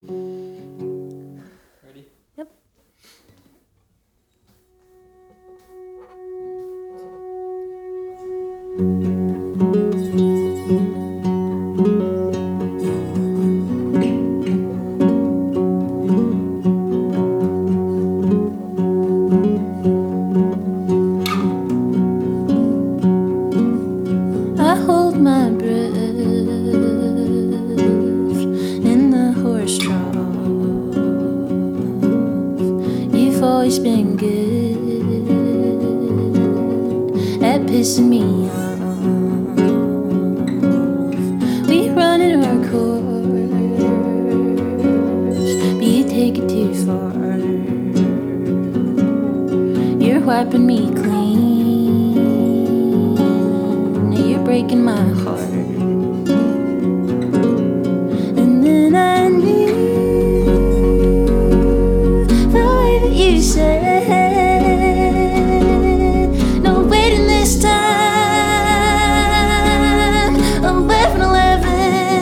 Ready? Yep. I hold my breath in the horse trough. You've always been good at pissing me off. We run in our course, but you take it too far. You're wiping me clean, you're breaking my heart. And then I knew the way that you said, no waiting this time, 11:11.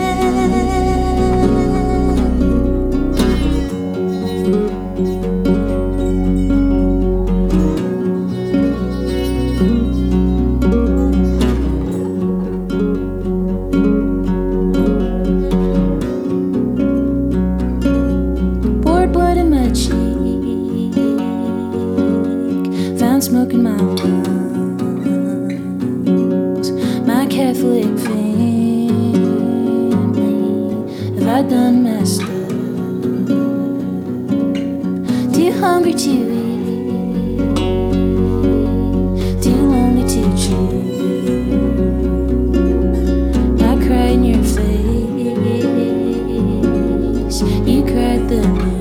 Blood in my cheek, found smoke in my lungs. My Catholic family, have I done messed up? Too hungry to eat, too lonely to choose. I cried in your face, you cried the